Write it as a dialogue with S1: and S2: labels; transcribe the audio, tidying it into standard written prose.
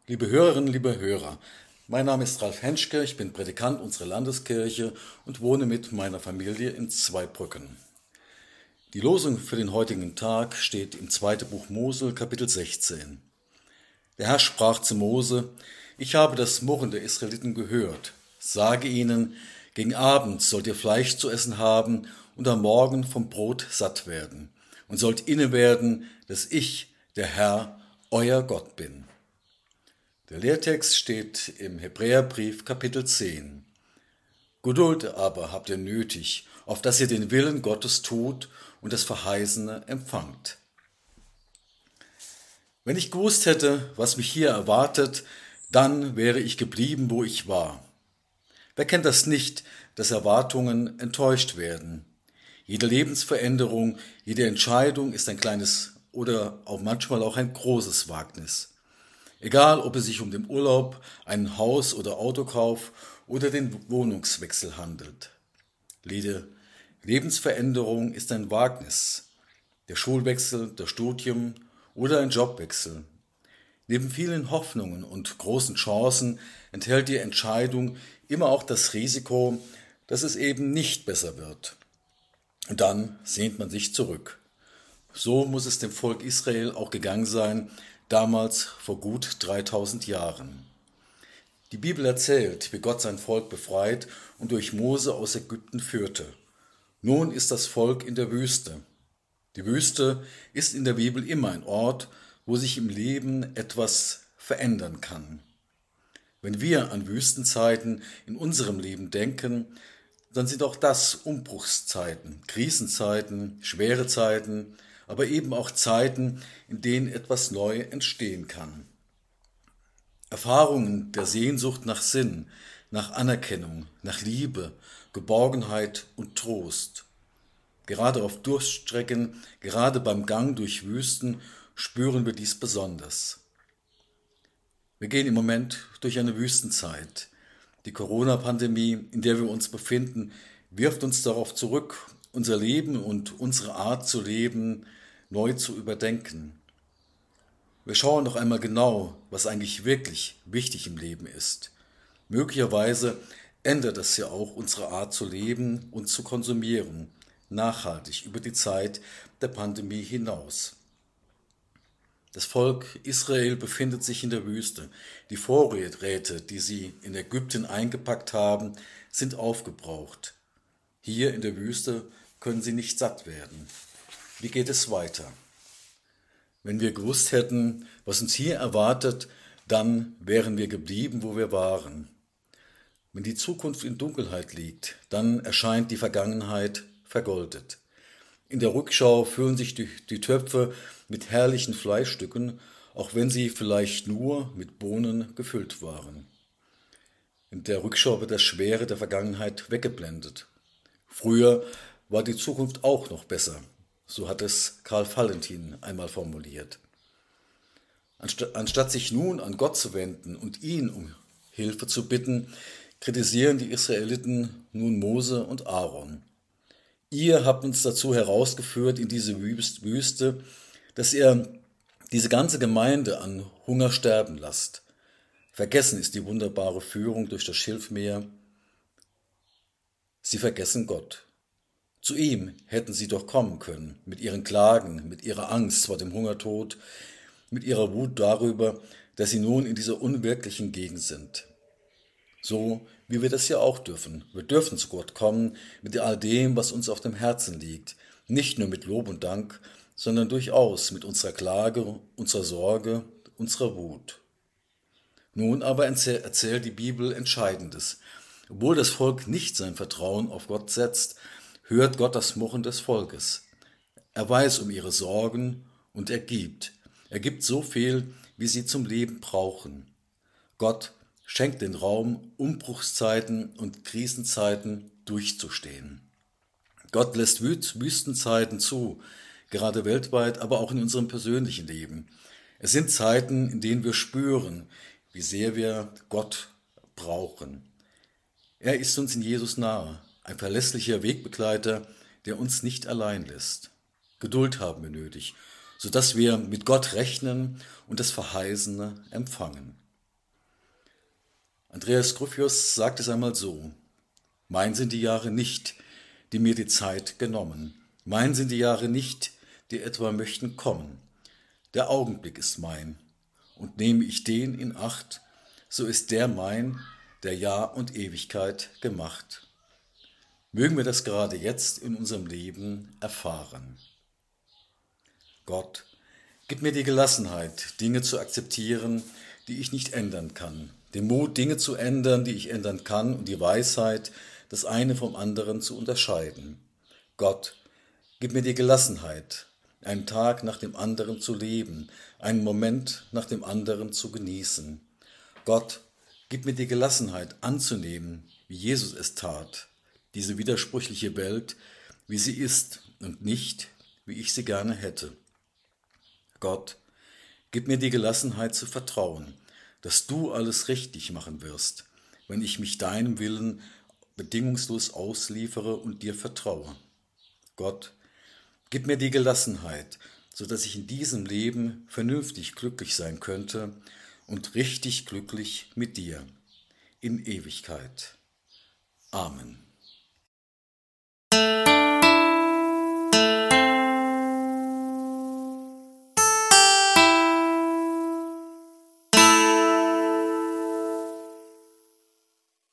S1: Liebe Hörerinnen, liebe Hörer, mein Name ist Ralf Henschke, ich bin Prädikant unserer Landeskirche und wohne mit meiner Familie in Zweibrücken. Die Losung für den heutigen Tag steht im 2. Buch Mose, Kapitel 16. Der Herr sprach zu Mose: Ich habe das Murren der Israeliten gehört. Sage ihnen, gegen Abend sollt ihr Fleisch zu essen haben und am Morgen vom Brot satt werden und sollt inne werden, dass ich, der Herr, euer Gott bin. Der Lehrtext steht im Hebräerbrief Kapitel 10. Geduld aber habt ihr nötig, auf dass ihr den Willen Gottes tut und das Verheißene empfangt. Wenn ich gewusst hätte, was mich hier erwartet, dann wäre ich geblieben, wo ich war. Wer kennt das nicht, dass Erwartungen enttäuscht werden? Jede Lebensveränderung, jede Entscheidung ist ein kleines oder auch manchmal auch ein großes Wagnis. Egal, ob es sich um den Urlaub, einen Haus- oder Autokauf oder den Wohnungswechsel handelt. Jede Lebensveränderung ist ein Wagnis. Der Schulwechsel, das Studium oder ein Jobwechsel. Neben vielen Hoffnungen und großen Chancen enthält die Entscheidung immer auch das Risiko, dass es eben nicht besser wird. Und dann sehnt man sich zurück. So muss es dem Volk Israel auch gegangen sein, damals vor gut 3000 Jahren. Die Bibel erzählt, wie Gott sein Volk befreit und durch Mose aus Ägypten führte. Nun ist das Volk in der Wüste. Die Wüste ist in der Bibel immer ein Ort, wo sich im Leben etwas verändern kann. Wenn wir an Wüstenzeiten in unserem Leben denken, dann sind auch das Umbruchszeiten, Krisenzeiten, schwere Zeiten, aber eben auch Zeiten, in denen etwas neu entstehen kann. Erfahrungen der Sehnsucht nach Sinn, nach Anerkennung, nach Liebe, Geborgenheit und Trost. Gerade auf Durststrecken, gerade beim Gang durch Wüsten spüren wir dies besonders. Wir gehen im Moment durch eine Wüstenzeit. Die Corona-Pandemie, in der wir uns befinden, wirft uns darauf zurück, unser Leben und unsere Art zu leben neu zu überdenken. Wir schauen noch einmal genau, was eigentlich wirklich wichtig im Leben ist. Möglicherweise ändert es ja auch unsere Art zu leben und zu konsumieren, nachhaltig über die Zeit der Pandemie hinaus. Das Volk Israel befindet sich in der Wüste. Die Vorräte, die sie in Ägypten eingepackt haben, sind aufgebraucht. Hier in der Wüste können sie nicht satt werden. Wie geht es weiter? Wenn wir gewusst hätten, was uns hier erwartet, dann wären wir geblieben, wo wir waren. Wenn die Zukunft in Dunkelheit liegt, dann erscheint die Vergangenheit vergoldet. In der Rückschau füllen sich die Töpfe mit herrlichen Fleischstücken, auch wenn sie vielleicht nur mit Bohnen gefüllt waren. In der Rückschau wird das Schwere der Vergangenheit weggeblendet. Früher war die Zukunft auch noch besser. So hat es Karl Valentin einmal formuliert. Anstatt sich nun an Gott zu wenden und ihn um Hilfe zu bitten, kritisieren die Israeliten nun Mose und Aaron. Ihr habt uns dazu herausgeführt in diese Wüste, dass ihr diese ganze Gemeinde an Hunger sterben lasst. Vergessen ist die wunderbare Führung durch das Schilfmeer. Sie vergessen Gott. Zu ihm hätten sie doch kommen können, mit ihren Klagen, mit ihrer Angst vor dem Hungertod, mit ihrer Wut darüber, dass sie nun in dieser unwirklichen Gegend sind. So wie wir das ja auch dürfen. Wir dürfen zu Gott kommen mit all dem, was uns auf dem Herzen liegt. Nicht nur mit Lob und Dank, sondern durchaus mit unserer Klage, unserer Sorge, unserer Wut. Nun aber erzählt die Bibel Entscheidendes. Obwohl das Volk nicht sein Vertrauen auf Gott setzt, hört Gott das Murren des Volkes. Er weiß um ihre Sorgen und er gibt. Er gibt so viel, wie sie zum Leben brauchen. Gott schenkt den Raum, Umbruchszeiten und Krisenzeiten durchzustehen. Gott lässt Wüstenzeiten zu, gerade weltweit, aber auch in unserem persönlichen Leben. Es sind Zeiten, in denen wir spüren, wie sehr wir Gott brauchen. Er ist uns in Jesus nahe, ein verlässlicher Wegbegleiter, der uns nicht allein lässt. Geduld haben wir nötig, sodass wir mit Gott rechnen und das Verheißene empfangen. Andreas Gryphius sagt es einmal so: Mein sind die Jahre nicht, die mir die Zeit genommen. Mein sind die Jahre nicht, die etwa möchten kommen. Der Augenblick ist mein, und nehme ich den in Acht, so ist der mein, der Jahr und Ewigkeit gemacht. Mögen wir das gerade jetzt in unserem Leben erfahren. Gott, gib mir die Gelassenheit, Dinge zu akzeptieren, die ich nicht ändern kann. Den Mut, Dinge zu ändern, die ich ändern kann, und die Weisheit, das eine vom anderen zu unterscheiden. Gott, gib mir die Gelassenheit, einen Tag nach dem anderen zu leben, einen Moment nach dem anderen zu genießen. Gott, gib mir die Gelassenheit anzunehmen, wie Jesus es tat, diese widersprüchliche Welt, wie sie ist und nicht, wie ich sie gerne hätte. Gott, gib mir die Gelassenheit zu vertrauen, dass du alles richtig machen wirst, wenn ich mich deinem Willen bedingungslos ausliefere und dir vertraue. Gott, gib mir die Gelassenheit, so dass ich in diesem Leben vernünftig glücklich sein könnte und richtig glücklich mit dir in Ewigkeit. Amen.